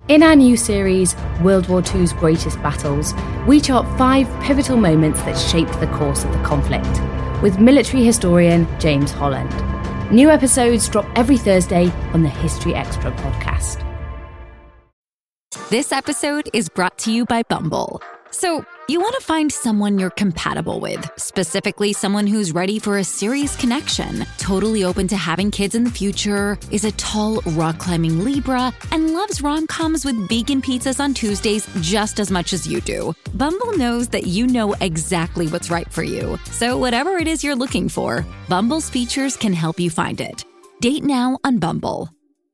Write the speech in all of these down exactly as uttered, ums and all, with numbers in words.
In our new series, World War Two's Greatest Battles, we chart five pivotal moments that shaped the course of the conflict, with military historian James Holland. New episodes drop every Thursday on the History Extra podcast. This episode is brought to you by Bumble. So, you want to find someone you're compatible with, specifically someone who's ready for a serious connection, totally open to having kids in the future, is a tall, rock-climbing Libra, and loves rom-coms with vegan pizzas on Tuesdays just as much as you do. Bumble knows that you know exactly what's right for you. So whatever it is you're looking for, Bumble's features can help you find it. Date now on Bumble.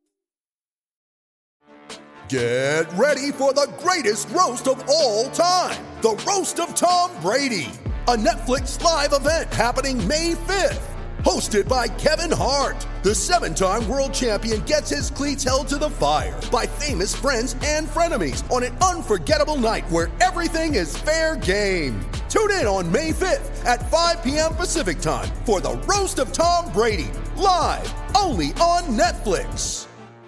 Get ready for the greatest roast of all time, the Roast of Tom Brady, a Netflix live event happening May fifth. Hosted by Kevin Hart, the seven-time world champion gets his cleats held to the fire by famous friends and frenemies on an unforgettable night where everything is fair game. Tune in on May fifth at five p.m. Pacific time for the Roast of Tom Brady, live only on Netflix.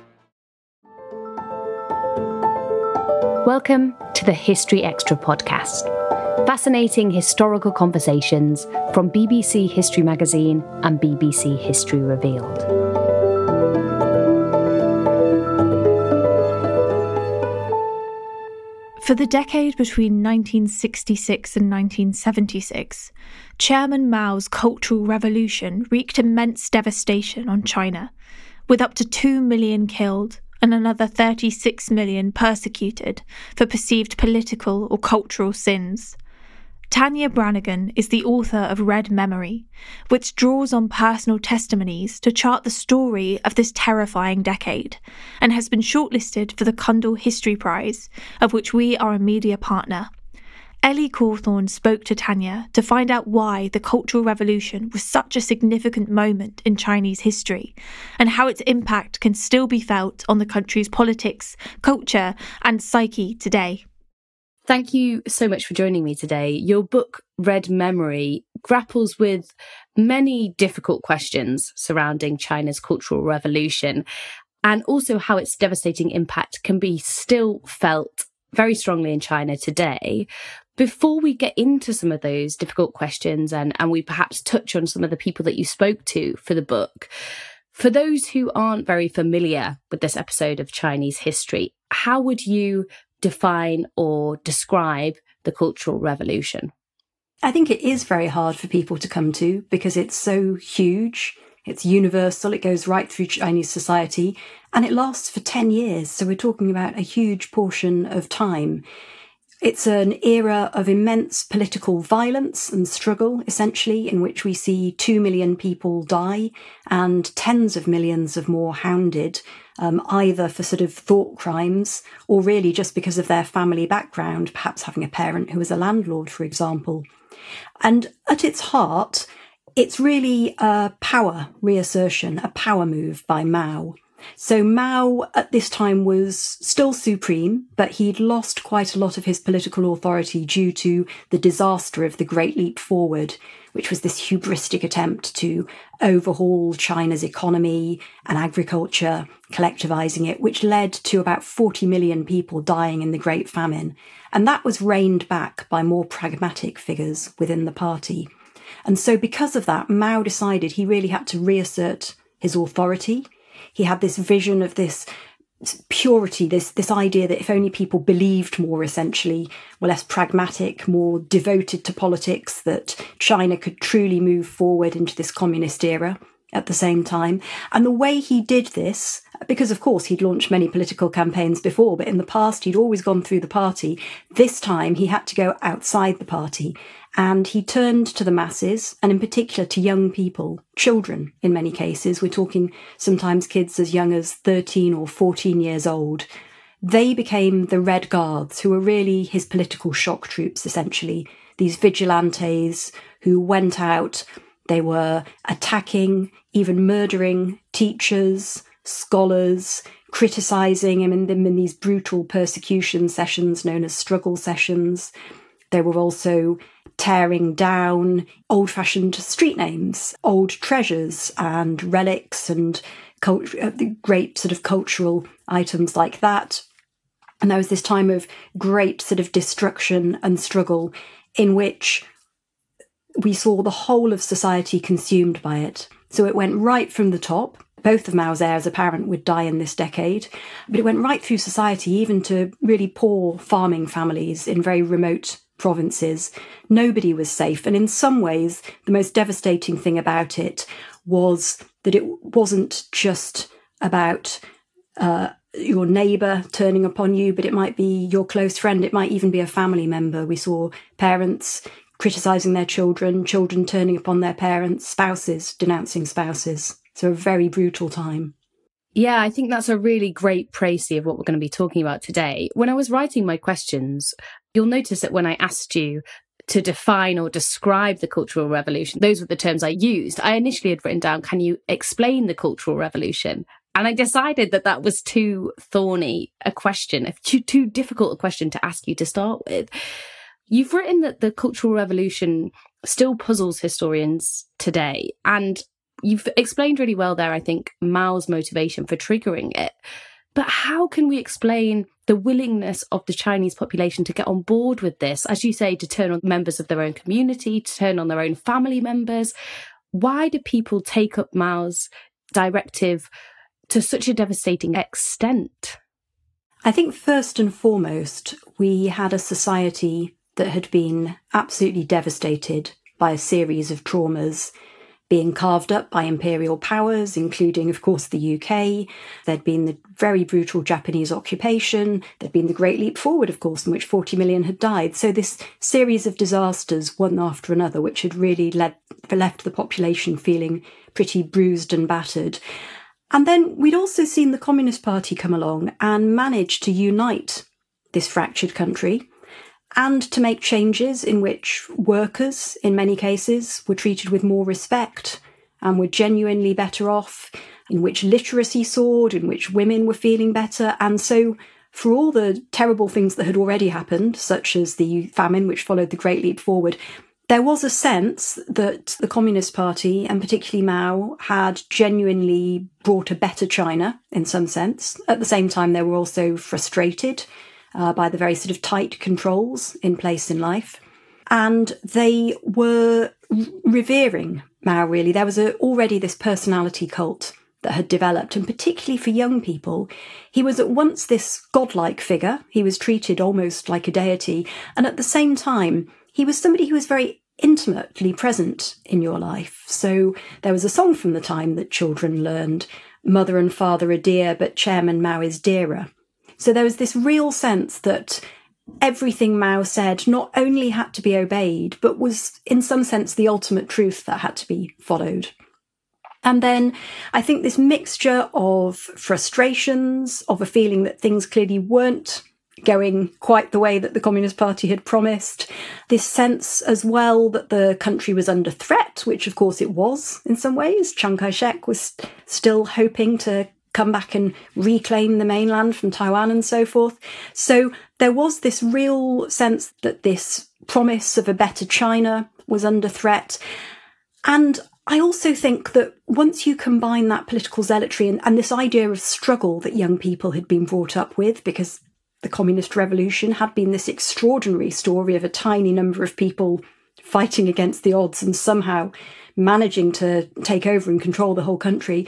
Welcome to the History Extra podcast. Fascinating historical conversations from B B C History Magazine and B B C History Revealed. For the decade between nineteen sixty-six and nineteen seventy-six, Chairman Mao's Cultural Revolution wreaked immense devastation on China, with up to two million killed and another thirty-six million persecuted for perceived political or cultural sins. Tanya Branigan is the author of Red Memory, which draws on personal testimonies to chart the story of this terrifying decade, and has been shortlisted for the Cundall History Prize, of which we are a media partner. Ellie Cawthorne spoke to Tanya to find out why the Cultural Revolution was such a significant moment in Chinese history, and how its impact can still be felt on the country's politics, culture, and psyche today. Thank you so much for joining me today. Your book, Red Memory, grapples with many difficult questions surrounding China's Cultural Revolution, and also how its devastating impact can be still felt very strongly in China today. Before we get into some of those difficult questions and, and we perhaps touch on some of the people that you spoke to for the book, for those who aren't very familiar with this episode of Chinese history, how would you define or describe the Cultural Revolution? I think it is very hard for people to come to because it's so huge. It's universal. It goes right through Chinese society and it lasts for ten years. So we're talking about a huge portion of time. It's an era of immense political violence and struggle, essentially, in which we see two million people die and tens of millions of more hounded, um, either for sort of thought crimes or really just because of their family background, perhaps having a parent who was a landlord, for example. And at its heart, it's really a power reassertion, a power move by Mao. So Mao at this time was still supreme, but he'd lost quite a lot of his political authority due to the disaster of the Great Leap Forward, which was this hubristic attempt to overhaul China's economy and agriculture, collectivizing it, which led to about forty million people dying in the Great Famine. And that was reined back by more pragmatic figures within the party. And so because of that, Mao decided he really had to reassert his authority. He had this vision of this purity, this this idea that if only people believed more, essentially, were less pragmatic, more devoted to politics, that China could truly move forward into this communist era at the same time. And the way he did this, because of course he'd launched many political campaigns before, but in the past he'd always gone through the party. This time he had to go outside the party. And he turned to the masses, and in particular to young people, children in many cases. We're talking sometimes kids as young as thirteen or fourteen years old. They became the Red Guards, who were really his political shock troops, essentially. These vigilantes who went out, they were attacking, even murdering teachers, scholars, criticising him in, them in these brutal persecution sessions known as struggle sessions. They were also tearing down old-fashioned street names, old treasures and relics and cult- great sort of cultural items like that. And there was this time of great sort of destruction and struggle in which we saw the whole of society consumed by it. So it went right from the top. Both of Mao's heirs apparent would die in this decade, but it went right through society, even to really poor farming families in very remote provinces. Nobody was safe. And in some ways, the most devastating thing about it was that it wasn't just about uh, your neighbour turning upon you, but it might be your close friend. It might even be a family member. We saw parents criticising their children, children turning upon their parents, spouses denouncing spouses. So a very brutal time. Yeah, I think that's a really great précis of what we're going to be talking about today. When I was writing my questions, you'll notice that when I asked you to define or describe the Cultural Revolution, those were the terms I used. I initially had written down, can you explain the Cultural Revolution? And I decided that that was too thorny a question, too, too difficult a question to ask you to start with. You've written that the Cultural Revolution still puzzles historians today. And you've explained really well there, I think, Mao's motivation for triggering it. But how can we explain the willingness of the Chinese population to get on board with this, as you say, to turn on members of their own community, to turn on their own family members? Why do people take up Mao's directive to such a devastating extent? I think first and foremost, we had a society that had been absolutely devastated by a series of traumas, being carved up by imperial powers, including, of course, the U K. There'd been the very brutal Japanese occupation. There'd been the Great Leap Forward, of course, in which forty million had died. So this series of disasters, one after another, which had really led, left the population feeling pretty bruised and battered. And then we'd also seen the Communist Party come along and manage to unite this fractured country, and to make changes in which workers, in many cases, were treated with more respect and were genuinely better off, in which literacy soared, in which women were feeling better. And so for all the terrible things that had already happened, such as the famine which followed the Great Leap Forward, there was a sense that the Communist Party, and particularly Mao, had genuinely brought a better China, in some sense. At the same time, they were also frustrated Uh, by the very sort of tight controls in place in life. And they were r- revering Mao, really. There was a, already this personality cult that had developed, and particularly for young people. He was at once this godlike figure. He was treated almost like a deity. And at the same time, he was somebody who was very intimately present in your life. So there was a song from the time that children learned, "Mother and father are dear, but Chairman Mao is dearer." So there was this real sense that everything Mao said not only had to be obeyed, but was in some sense the ultimate truth that had to be followed. And then I think this mixture of frustrations, of a feeling that things clearly weren't going quite the way that the Communist Party had promised, this sense as well that the country was under threat, which of course it was in some ways. Chiang Kai-shek was still hoping to come back and reclaim the mainland from Taiwan and so forth. So there was this real sense that this promise of a better China was under threat. And I also think that once you combine that political zealotry and, and this idea of struggle that young people had been brought up with, because the Communist Revolution had been this extraordinary story of a tiny number of people fighting against the odds and somehow managing to take over and control the whole country.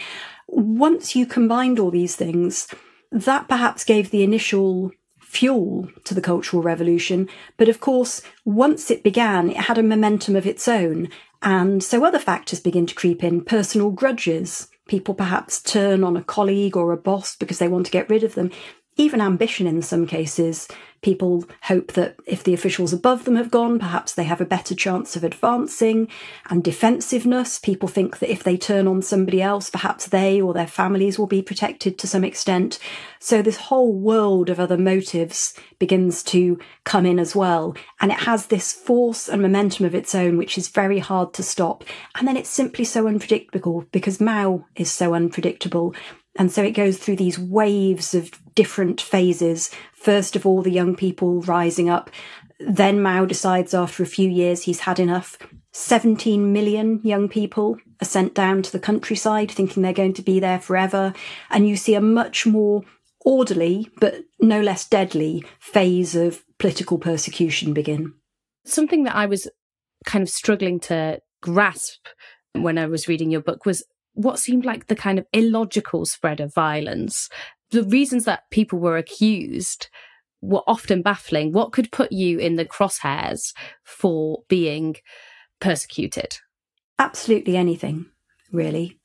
Once you combined all these things, that perhaps gave the initial fuel to the Cultural Revolution. But of course, once it began, it had a momentum of its own. And so other factors begin to creep in. Personal grudges. People perhaps turn on a colleague or a boss because they want to get rid of them. Even ambition in some cases. People hope that if the officials above them have gone, perhaps they have a better chance of advancing. And defensiveness. People think that if they turn on somebody else, perhaps they or their families will be protected to some extent. So this whole world of other motives begins to come in as well. And it has this force and momentum of its own, which is very hard to stop. And then it's simply so unpredictable because Mao is so unpredictable. And so it goes through these waves of different phases. First of all, the young people rising up. Then Mao decides after a few years he's had enough. seventeen million young people are sent down to the countryside thinking they're going to be there forever. And you see a much more orderly, but no less deadly phase of political persecution begin. Something that I was kind of struggling to grasp when I was reading your book was what seemed like the kind of illogical spread of violence. The reasons that people were accused were often baffling. What could put you in the crosshairs for being persecuted? Absolutely anything, really.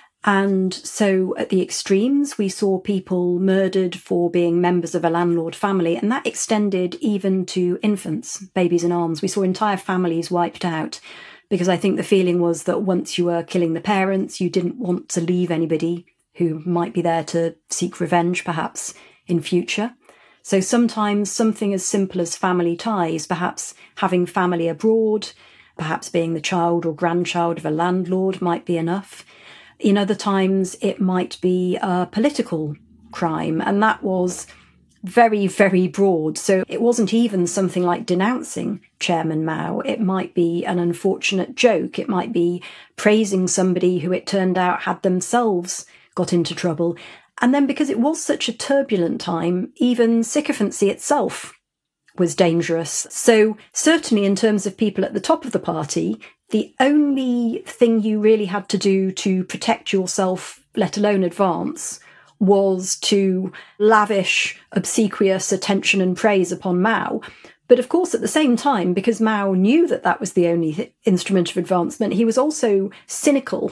And so at the extremes, we saw people murdered for being members of a landlord family, and that extended even to infants, babies in arms. We saw entire families wiped out because I think the feeling was that once you were killing the parents, you didn't want to leave anybody who might be there to seek revenge, perhaps, in future. So sometimes something as simple as family ties, perhaps having family abroad, perhaps being the child or grandchild of a landlord might be enough. In other times, it might be a political crime, and that was very, very broad. So it wasn't even something like denouncing Chairman Mao. It might be an unfortunate joke. It might be praising somebody who it turned out had themselves got into trouble. And then because it was such a turbulent time, even sycophancy itself was dangerous. So certainly in terms of people at the top of the party, the only thing you really had to do to protect yourself, let alone advance, was to lavish obsequious attention and praise upon Mao. But of course, at the same time, because Mao knew that that was the only th- instrument of advancement, he was also cynical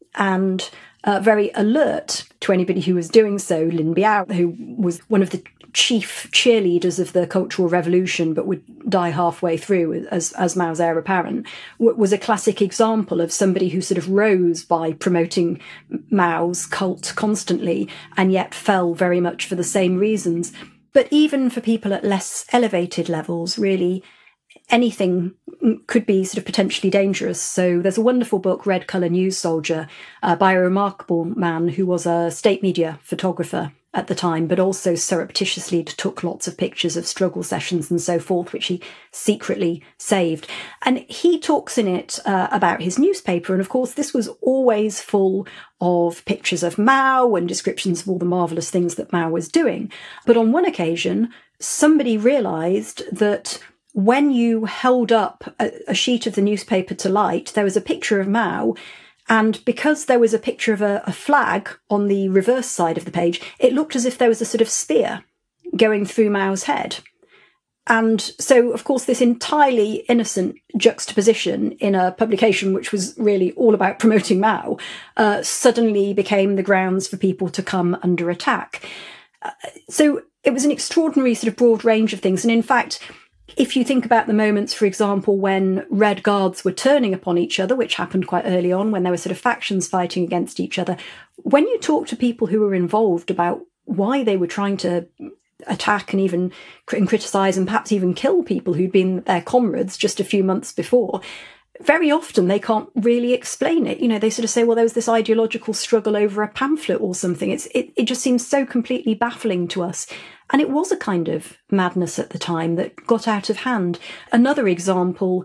and uh, very alert to anybody who was doing so. Lin Biao, who was one of the chief cheerleaders of the Cultural Revolution, but would die halfway through as, as Mao's heir apparent, w- was a classic example of somebody who sort of rose by promoting Mao's cult constantly and yet fell very much for the same reasons. But even for people at less elevated levels, really, anything could be sort of potentially dangerous. So there's a wonderful book, Red Colour News Soldier, uh, by a remarkable man who was a state media photographer at the time, but also surreptitiously took lots of pictures of struggle sessions and so forth, which he secretly saved. And he talks in it uh, about his newspaper. And of course, this was always full of pictures of Mao and descriptions of all the marvellous things that Mao was doing. But on one occasion, somebody realised that when you held up a, a sheet of the newspaper to light, there was a picture of Mao. And because there was a picture of a, a flag on the reverse side of the page, it looked as if there was a sort of spear going through Mao's head. And so, of course, this entirely innocent juxtaposition in a publication which was really all about promoting Mao uh, suddenly became the grounds for people to come under attack. Uh, so it was an extraordinary sort of broad range of things. And in fact, if you think about the moments, for example, when Red Guards were turning upon each other, which happened quite early on, when there were sort of factions fighting against each other, when you talk to people who were involved about why they were trying to attack and even and criticise and perhaps even kill people who'd been their comrades just a few months before, very often they can't really explain it. You know, they sort of say, well, there was this ideological struggle over a pamphlet or something. It's it, it just seems so completely baffling to us. And it was a kind of madness at the time that got out of hand. Another example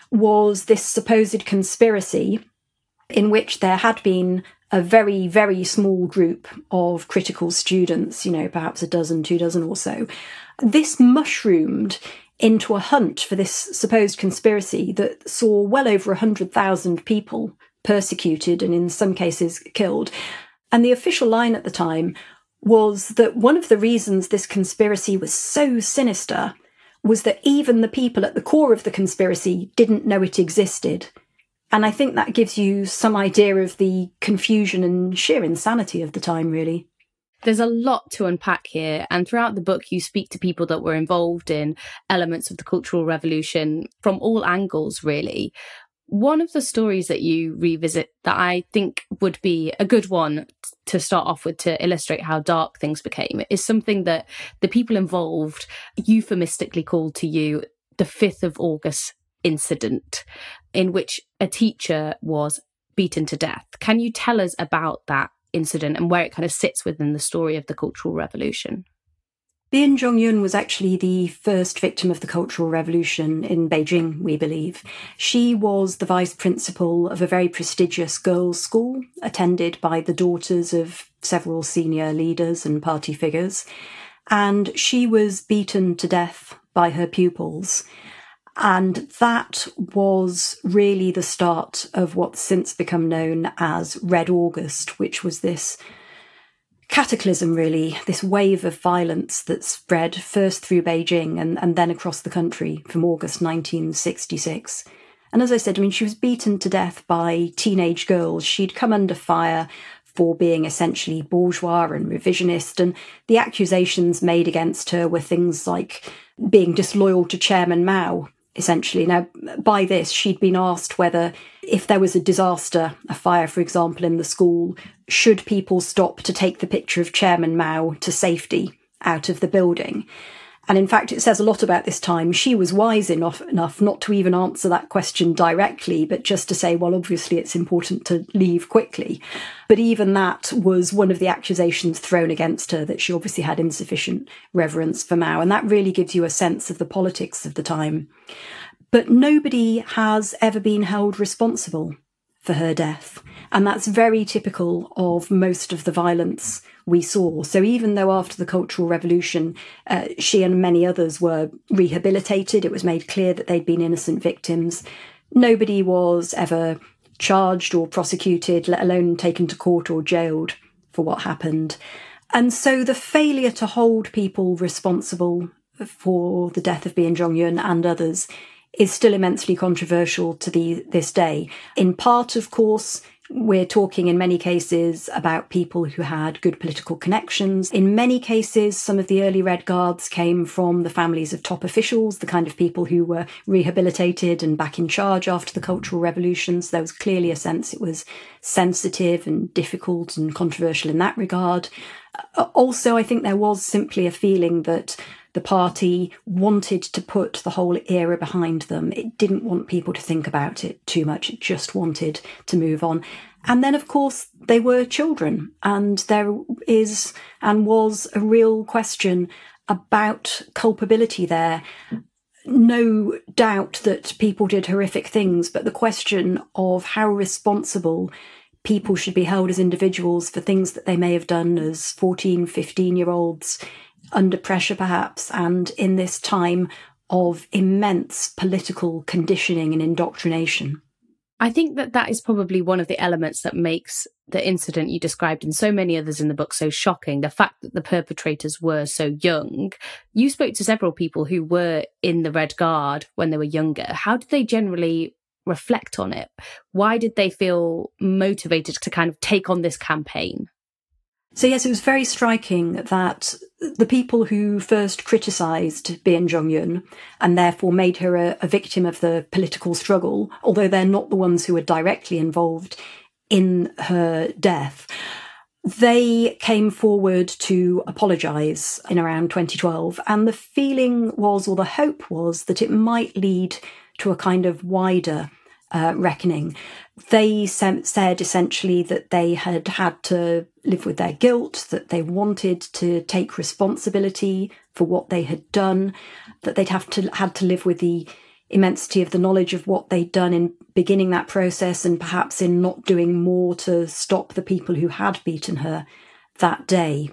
was this supposed conspiracy in which there had been a very, very small group of critical students, you know, perhaps a dozen, two dozen or so. This mushroomed into a hunt for this supposed conspiracy that saw well over one hundred thousand people persecuted and in some cases killed. And the official line at the time was that one of the reasons this conspiracy was so sinister was that even the people at the core of the conspiracy didn't know it existed. And I think that gives you some idea of the confusion and sheer insanity of the time, really. There's a lot to unpack here, and throughout the book you speak to people that were involved in elements of the Cultural Revolution from all angles, really. One of the stories that you revisit that I think would be a good one to start off with to illustrate how dark things became is something that the people involved euphemistically called to you the fifth of August incident, in which a teacher was beaten to death. Can you tell us about that incident and where it kind of sits within the story of the Cultural Revolution? Bian Zhongyun was actually the first victim of the Cultural Revolution in Beijing, we believe. She was the vice principal of a very prestigious girls' school attended by the daughters of several senior leaders and party figures. And she was beaten to death by her pupils. And that was really the start of what's since become known as Red August, which was this cataclysm, really, this wave of violence that spread first through Beijing and, and then across the country from August nineteen sixty-six. And as I said, I mean, she was beaten to death by teenage girls. She'd come under fire for being essentially bourgeois and revisionist, and the accusations made against her were things like being disloyal to Chairman Mao, essentially. Now, by this, she'd been asked whether, if there was a disaster, a fire, for example, in the school, should people stop to take the picture of Chairman Mao to safety out of the building? And in fact, it says a lot about this time. She was wise enough, enough not to even answer that question directly, but just to say, well, obviously it's important to leave quickly. But even that was one of the accusations thrown against her, that she obviously had insufficient reverence for Mao. And that really gives you a sense of the politics of the time. But nobody has ever been held responsible for her death. And that's very typical of most of the violence we saw. So even though after the Cultural Revolution, uh, she and many others were rehabilitated, it was made clear that they'd been innocent victims, nobody was ever charged or prosecuted, let alone taken to court or jailed for what happened. And so the failure to hold people responsible for the death of Bian Zhongyun and others is still immensely controversial to the, this day. In part, of course, we're talking in many cases about people who had good political connections. In many cases, some of the early Red Guards came from the families of top officials, the kind of people who were rehabilitated and back in charge after the Cultural Revolution. So there was clearly a sense it was sensitive and difficult and controversial in that regard. Also, I think there was simply a feeling that the party wanted to put the whole era behind them. It didn't want people to think about it too much. It just wanted to move on. And then, of course, they were children. And there is and was a real question about culpability there. No doubt that people did horrific things, but the question of how responsible people should be held as individuals for things that they may have done as fourteen, fifteen-year-olds, under pressure perhaps, and in this time of immense political conditioning and indoctrination. I think that that is probably one of the elements that makes the incident you described and so many others in the book so shocking, the fact that the perpetrators were so young. You spoke to several people who were in the Red Guard when they were younger. How did they generally reflect on it? Why did they feel motivated to kind of take on this campaign? So yes, it was very striking that the people who first criticised Bian Zhongyun and therefore made her a, a victim of the political struggle, although they're not the ones who were directly involved in her death, they came forward to apologise in around twenty twelve. And the feeling was, or the hope was, that it might lead to a kind of wider uh, reckoning. They said essentially that they had had to live with their guilt, that they wanted to take responsibility for what they had done, that they'd have to had to live with the immensity of the knowledge of what they'd done in beginning that process and perhaps in not doing more to stop the people who had beaten her that day.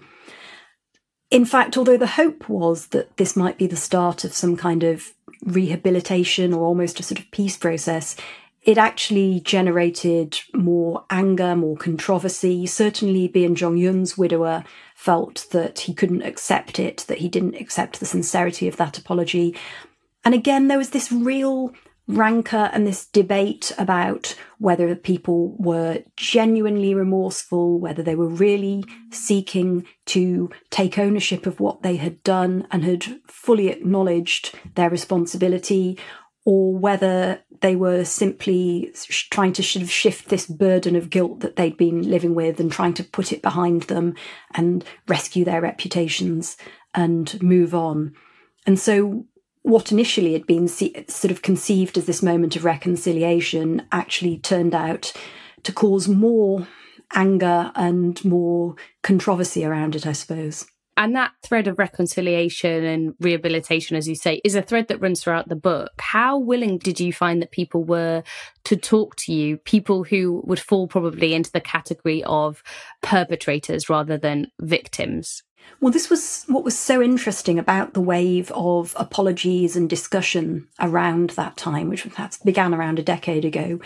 In fact, although the hope was that this might be the start of some kind of rehabilitation or almost a sort of peace process, it actually generated more anger, more controversy. Certainly Bian Zhongyun's widower felt that he couldn't accept it, that he didn't accept the sincerity of that apology. And again, there was this real rancour and this debate about whether people were genuinely remorseful, whether they were really seeking to take ownership of what they had done and had fully acknowledged their responsibility, or whether they were simply trying to sort of shift this burden of guilt that they'd been living with and trying to put it behind them and rescue their reputations and move on. And so what initially had been sort of conceived as this moment of reconciliation actually turned out to cause more anger and more controversy around it, I suppose. And that thread of reconciliation and rehabilitation, as you say, is a thread that runs throughout the book. How willing did you find that people were to talk to you, people who would fall probably into the category of perpetrators rather than victims? Well, this was what was so interesting about the wave of apologies and discussion around that time, which perhaps began around a decade ago.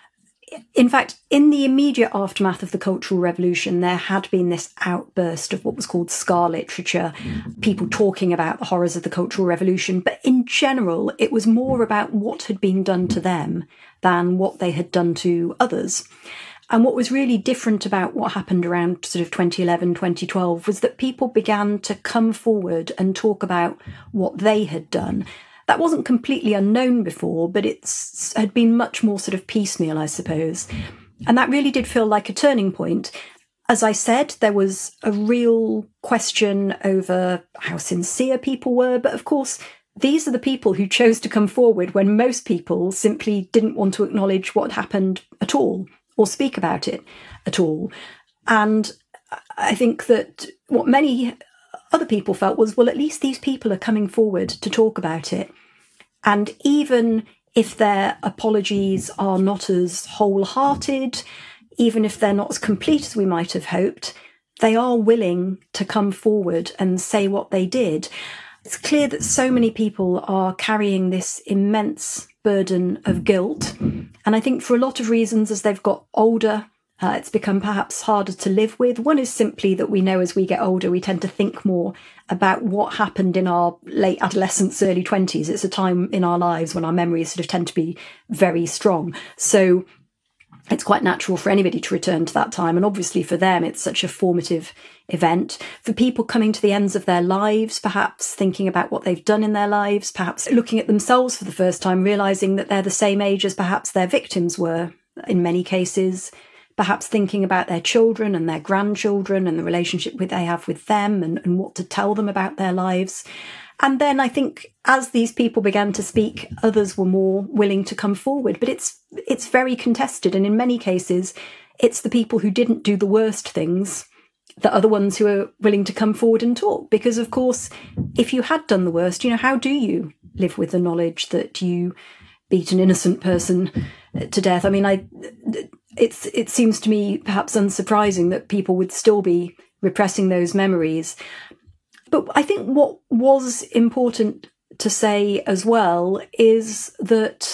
In fact, in the immediate aftermath of the Cultural Revolution, there had been this outburst of what was called scar literature, people talking about the horrors of the Cultural Revolution. But in general, it was more about what had been done to them than what they had done to others. And what was really different about what happened around sort of twenty eleven, twenty twelve was that people began to come forward and talk about what they had done. That wasn't completely unknown before, but it's had been much more sort of piecemeal, I suppose. And that really did feel like a turning point. As I said, there was a real question over how sincere people were. But of course, these are the people who chose to come forward when most people simply didn't want to acknowledge what happened at all or speak about it at all. And I think that what many other people felt was, well, at least these people are coming forward to talk about it. And even if their apologies are not as wholehearted, even if they're not as complete as we might have hoped, they are willing to come forward and say what they did. It's clear that so many people are carrying this immense burden of guilt. And I think for a lot of reasons, as they've got older, Uh, it's become perhaps harder to live with. One is simply that we know as we get older, we tend to think more about what happened in our late adolescence, early twenties. It's a time in our lives when our memories sort of tend to be very strong. So it's quite natural for anybody to return to that time. And obviously for them, it's such a formative event. For people coming to the ends of their lives, perhaps thinking about what they've done in their lives, perhaps looking at themselves for the first time, realising that they're the same age as perhaps their victims were in many cases, perhaps thinking about their children and their grandchildren and the relationship they have with them and, and what to tell them about their lives. And then I think as these people began to speak, others were more willing to come forward. But it's it's very contested. And in many cases, it's the people who didn't do the worst things that are the ones who are willing to come forward and talk. Because, of course, if you had done the worst, you know, how do you live with the knowledge that you beat an innocent person to death? I mean, I... It's, it seems to me perhaps unsurprising that people would still be repressing those memories. But I think what was important to say as well is that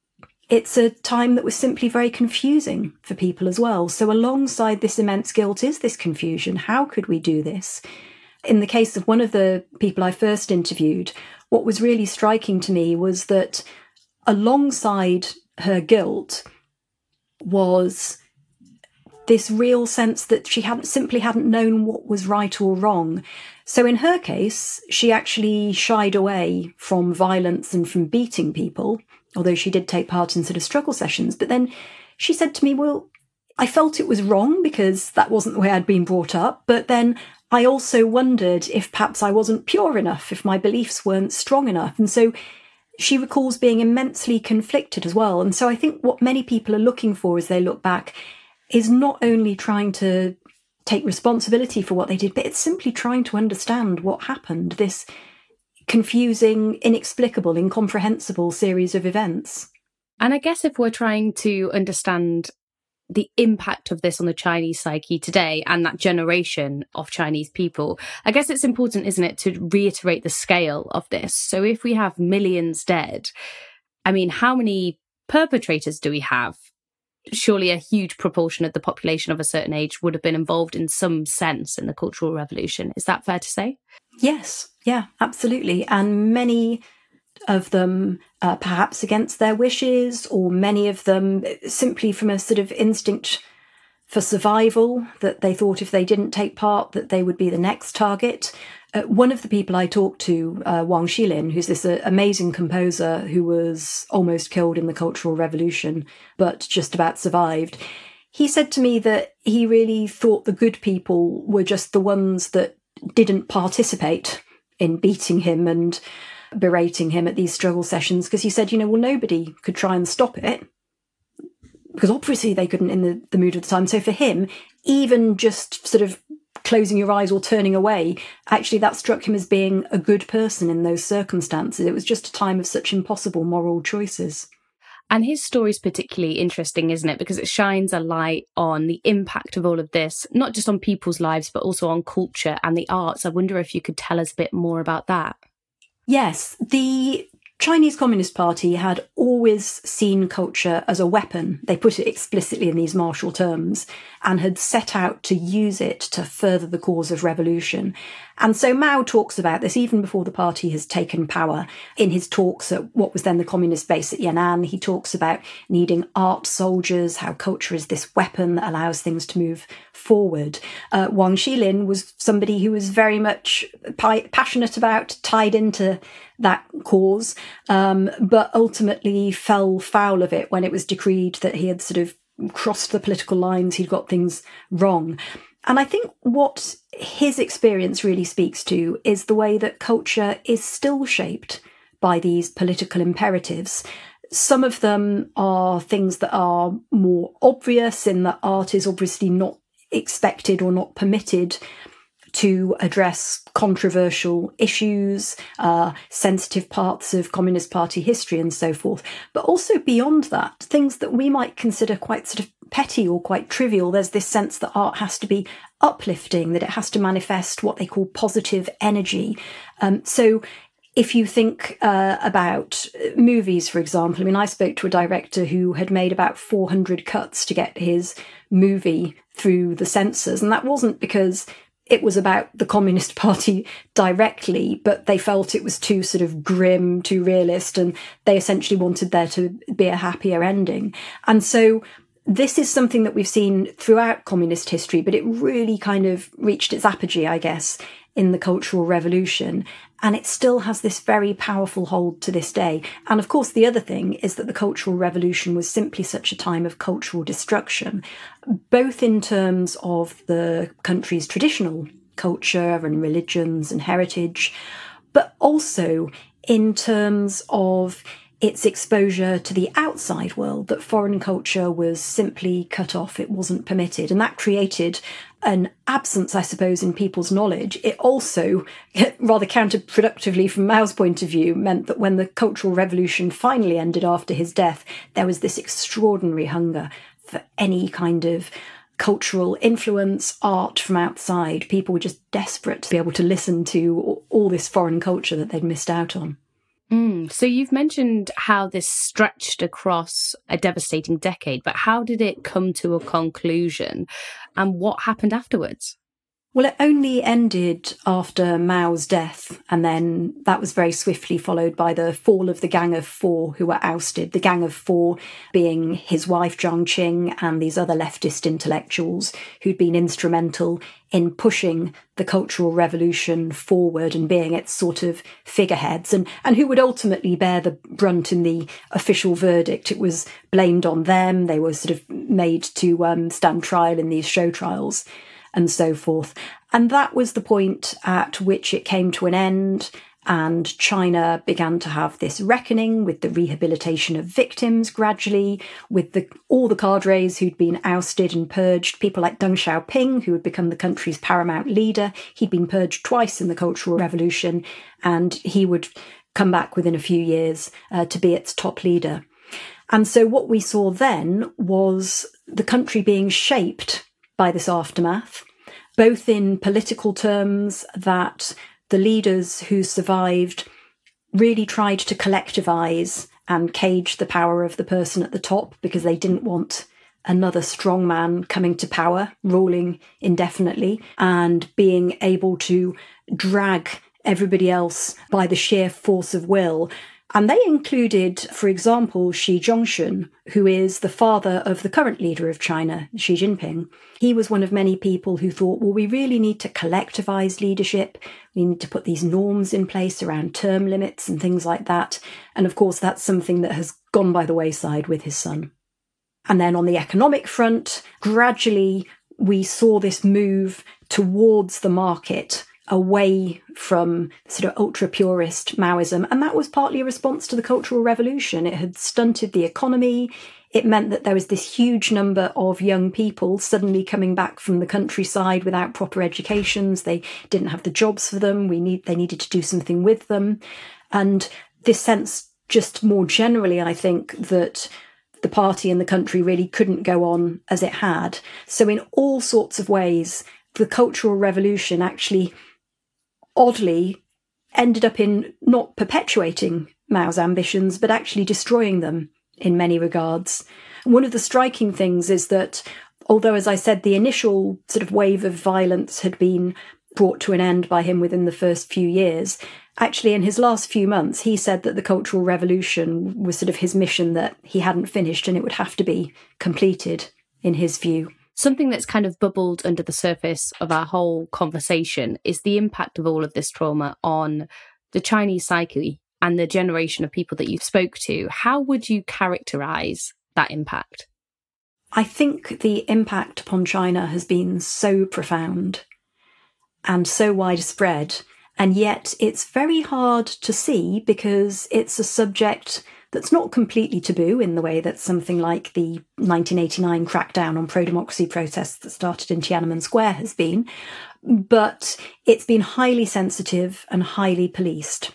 it's a time that was simply very confusing for people as well. So alongside this immense guilt is this confusion. How could we do this? In the case of one of the people I first interviewed, what was really striking to me was that alongside her guilt was this real sense that she hadn't simply hadn't known what was right or wrong. So in her case, she actually shied away from violence and from beating people, although she did take part in sort of struggle sessions. But then she said to me, well, I felt it was wrong because that wasn't the way I'd been brought up. But then I also wondered if perhaps I wasn't pure enough, if my beliefs weren't strong enough. And so she recalls being immensely conflicted as well. And so I think what many people are looking for as they look back is not only trying to take responsibility for what they did, but it's simply trying to understand what happened, this confusing, inexplicable, incomprehensible series of events. And I guess if we're trying to understand the impact of this on the Chinese psyche today and that generation of Chinese people, I guess it's important, isn't it, to reiterate the scale of this. So if we have millions dead, I mean, how many perpetrators do we have? Surely a huge proportion of the population of a certain age would have been involved in some sense in the Cultural Revolution. Is that fair to say? Yes, yeah, absolutely. And many of them uh, perhaps against their wishes, or many of them simply from a sort of instinct for survival, that they thought if they didn't take part that they would be the next target. Uh, one of the people I talked to, uh, Wang Xilin, who's this uh, amazing composer who was almost killed in the Cultural Revolution, but just about survived, he said to me that he really thought the good people were just the ones that didn't participate in beating him and berating him at these struggle sessions, because he said, you know, well, nobody could try and stop it, because obviously they couldn't in the, the mood of the time. So for him, even just sort of closing your eyes or turning away. Actually, that struck him as being a good person in those circumstances. It was just a time of such impossible moral choices. And his story is particularly interesting, isn't it? Because it shines a light on the impact of all of this, not just on people's lives, but also on culture and the arts. I wonder if you could tell us a bit more about that. Yes, the Chinese Communist Party had always seen culture as a weapon. They put it explicitly in these martial terms and had set out to use it to further the cause of revolution. And so Mao talks about this even before the party has taken power. In his talks at what was then the communist base at Yan'an, he talks about needing art soldiers, how culture is this weapon that allows things to move forward. Uh, Wang Xilin was somebody who was very much pi- passionate about, tied into that cause, um, but ultimately fell foul of it when it was decreed that he had sort of crossed the political lines, he'd got things wrong. And I think what his experience really speaks to is the way that culture is still shaped by these political imperatives. Some of them are things that are more obvious in that art is obviously not expected or not permitted to address controversial issues, uh, sensitive parts of Communist Party history and so forth. But also beyond that, things that we might consider quite sort of petty or quite trivial. There's this sense that art has to be uplifting, that it has to manifest what they call positive energy. Um, so if you think uh, about movies, for example, I mean, I spoke to a director who had made about four hundred cuts to get his movie through the censors. And that wasn't because it was about the Communist Party directly, but they felt it was too sort of grim, too realist, and they essentially wanted there to be a happier ending. And so this is something that we've seen throughout communist history, but it really kind of reached its apogee, I guess, in the Cultural Revolution. And it still has this very powerful hold to this day. And of course, the other thing is that the Cultural Revolution was simply such a time of cultural destruction, both in terms of the country's traditional culture and religions and heritage, but also in terms of its exposure to the outside world, that foreign culture was simply cut off, it wasn't permitted. And that created an absence, I suppose, in people's knowledge. It also, rather counterproductively from Mao's point of view, meant that when the Cultural Revolution finally ended after his death, there was this extraordinary hunger for any kind of cultural influence, art from outside. People were just desperate to be able to listen to all this foreign culture that they'd missed out on. Mm, so you've mentioned how this stretched across a devastating decade, but how did it come to a conclusion and what happened afterwards? Well, it only ended after Mao's death, and then that was very swiftly followed by the fall of the Gang of Four, who were ousted. The Gang of Four being his wife Jiang Qing and these other leftist intellectuals who'd been instrumental in pushing the Cultural Revolution forward and being its sort of figureheads, and, and who would ultimately bear the brunt in the official verdict. It was blamed on them. They were sort of made to um, stand trial in these show trials and so forth. And that was the point at which it came to an end, and China began to have this reckoning with the rehabilitation of victims gradually, with the, all the cadres who'd been ousted and purged, people like Deng Xiaoping, who had become the country's paramount leader. He'd been purged twice in the Cultural Revolution, and he would come back within a few years uh, to be its top leader. And so what we saw then was the country being shaped by this aftermath, both in political terms, that the leaders who survived really tried to collectivise and cage the power of the person at the top because they didn't want another strong man coming to power, ruling indefinitely, and being able to drag everybody else by the sheer force of will. And they included, for example, Xi Zhongxun, who is the father of the current leader of China, Xi Jinping. He was one of many people who thought, well, we really need to collectivise leadership. We need to put these norms in place around term limits and things like that. And of course, that's something that has gone by the wayside with his son. And then on the economic front, gradually we saw this move towards the market away from sort of ultra-purist Maoism. And that was partly a response to the Cultural Revolution. It had stunted the economy. It meant that there was this huge number of young people suddenly coming back from the countryside without proper educations. They didn't have the jobs for them. We need, they needed to do something with them. And this sense, just more generally, I think, that the party and the country really couldn't go on as it had. So in all sorts of ways, the Cultural Revolution actually, oddly, ended up in not perpetuating Mao's ambitions, but actually destroying them in many regards. One of the striking things is that, although, as I said, the initial sort of wave of violence had been brought to an end by him within the first few years, actually in his last few months, he said that the Cultural Revolution was sort of his mission that he hadn't finished and it would have to be completed, in his view. Something that's kind of bubbled under the surface of our whole conversation is the impact of all of this trauma on the Chinese psyche and the generation of people that you spoke to. How would you characterise that impact? I think the impact upon China has been so profound and so widespread, and yet it's very hard to see because it's a subject that's not completely taboo in the way that something like the nineteen eighty-nine crackdown on pro-democracy protests that started in Tiananmen Square has been, but it's been highly sensitive and highly policed.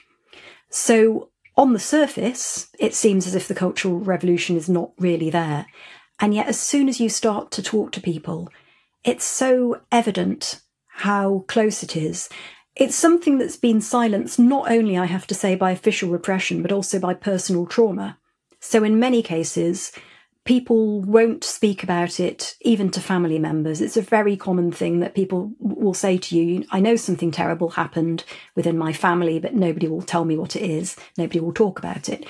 So on the surface, it seems as if the Cultural Revolution is not really there. And yet as soon as you start to talk to people, it's so evident how close it is. It's something that's been silenced not only, I have to say, by official repression, but also by personal trauma. So in many cases, people won't speak about it, even to family members. It's a very common thing that people will say to you, I know something terrible happened within my family, but nobody will tell me what it is. Nobody will talk about it.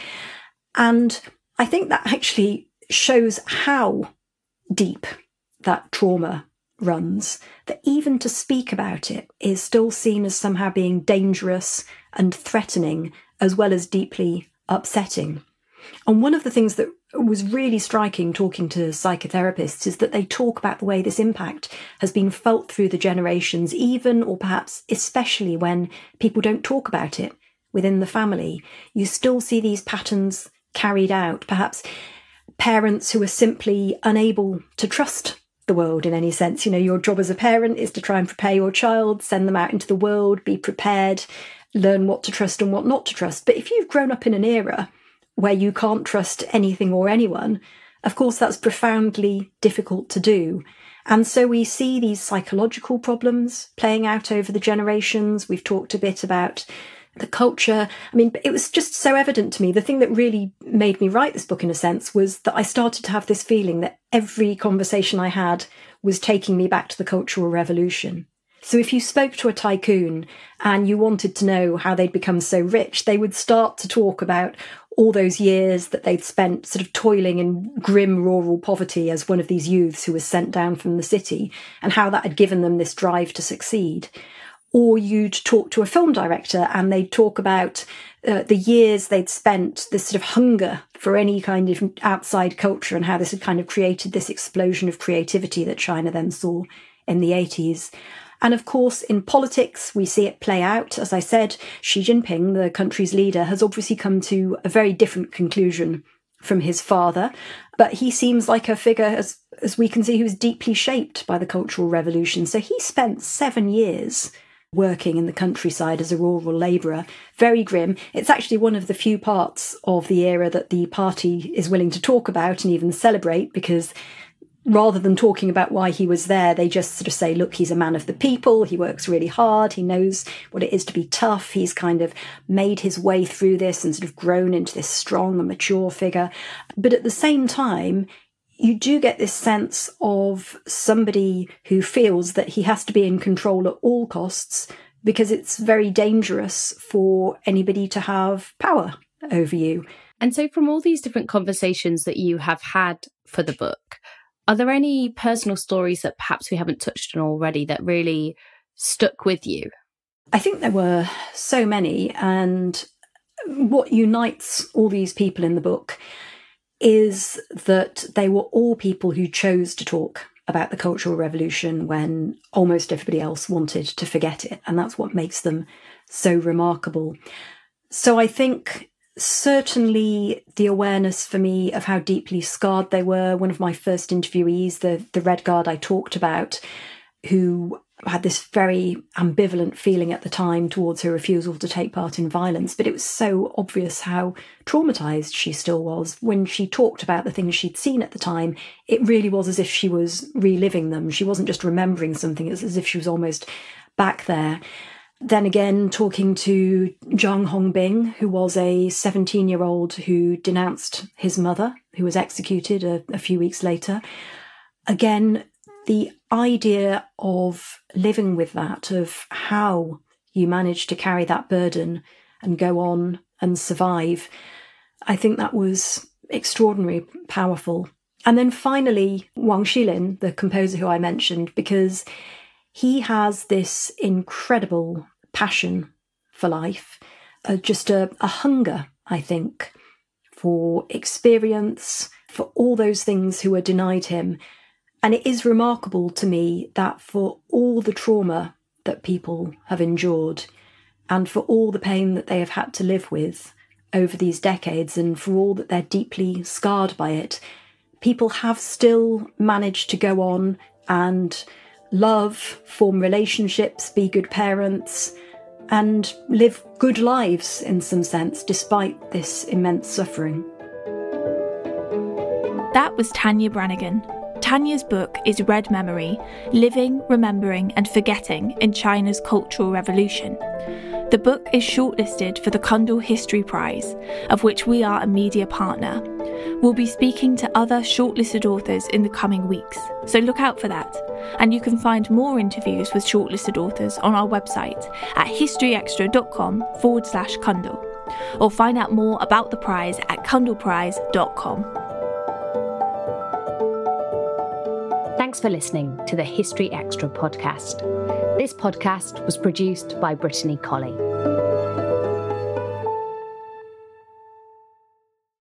And I think that actually shows how deep that trauma runs, that even to speak about it is still seen as somehow being dangerous and threatening, as well as deeply upsetting. And one of the things that was really striking talking to psychotherapists is that they talk about the way this impact has been felt through the generations, even or perhaps especially when people don't talk about it within the family. You still see these patterns carried out, perhaps parents who are simply unable to trust the world in any sense. You know, your job as a parent is to try and prepare your child, send them out into the world, be prepared, learn what to trust and what not to trust. But if you've grown up in an era where you can't trust anything or anyone, of course, that's profoundly difficult to do. And so we see these psychological problems playing out over the generations. We've talked a bit about the culture. I mean, it was just so evident to me. The thing that really made me write this book, in a sense, was that I started to have this feeling that every conversation I had was taking me back to the Cultural Revolution. So if you spoke to a tycoon and you wanted to know how they'd become so rich, they would start to talk about all those years that they'd spent sort of toiling in grim rural poverty as one of these youths who was sent down from the city, and how that had given them this drive to succeed. Or you'd talk to a film director and they'd talk about uh, the years they'd spent, this sort of hunger for any kind of outside culture, and how this had kind of created this explosion of creativity that China then saw in the eighties. And of course, in politics, we see it play out. As I said, Xi Jinping, the country's leader, has obviously come to a very different conclusion from his father, but he seems like a figure, as, as we can see, who was deeply shaped by the Cultural Revolution. So he spent seven years working in the countryside as a rural labourer. Very grim. It's actually one of the few parts of the era that the party is willing to talk about and even celebrate, because rather than talking about why he was there, they just sort of say, look, he's a man of the people, he works really hard, he knows what it is to be tough, he's kind of made his way through this and sort of grown into this strong and mature figure. But at the same time, you do get this sense of somebody who feels that he has to be in control at all costs, because it's very dangerous for anybody to have power over you. And so from all these different conversations that you have had for the book, are there any personal stories that perhaps we haven't touched on already that really stuck with you? I think there were so many, and what unites all these people in the book is that they were all people who chose to talk about the Cultural Revolution when almost everybody else wanted to forget it. And that's what makes them so remarkable. So I think certainly the awareness for me of how deeply scarred they were. One of my first interviewees, the, the Red Guard I talked about, who had this very ambivalent feeling at the time towards her refusal to take part in violence, but it was so obvious how traumatised she still was. When she talked about the things she'd seen at the time, it really was as if she was reliving them. She wasn't just remembering something, it was as if she was almost back there. Then again, talking to Zhang Hongbing, who was a seventeen-year-old who denounced his mother, who was executed a, a few weeks later. Again, the idea of living with that, of how you manage to carry that burden and go on and survive, I think that was extraordinarily powerful. And then finally, Wang Xilin, the composer who I mentioned, because he has this incredible passion for life, uh, just a, a hunger, I think, for experience, for all those things who were denied him. And it is remarkable to me that for all the trauma that people have endured and for all the pain that they have had to live with over these decades and for all that they're deeply scarred by it, people have still managed to go on and love, form relationships, be good parents, and live good lives in some sense, despite this immense suffering. That was Tania Branigan. Tania's book is Red Memory, Living, Remembering and Forgetting in China's Cultural Revolution. The book is shortlisted for the Kundal History Prize, of which we are a media partner. We'll be speaking to other shortlisted authors in the coming weeks, so look out for that. And you can find more interviews with shortlisted authors on our website at historyextra.com forward slash Kundal, or find out more about the prize at kundal prize dot com. Thanks for listening to the History Extra podcast. This podcast was produced by Brittany Colley.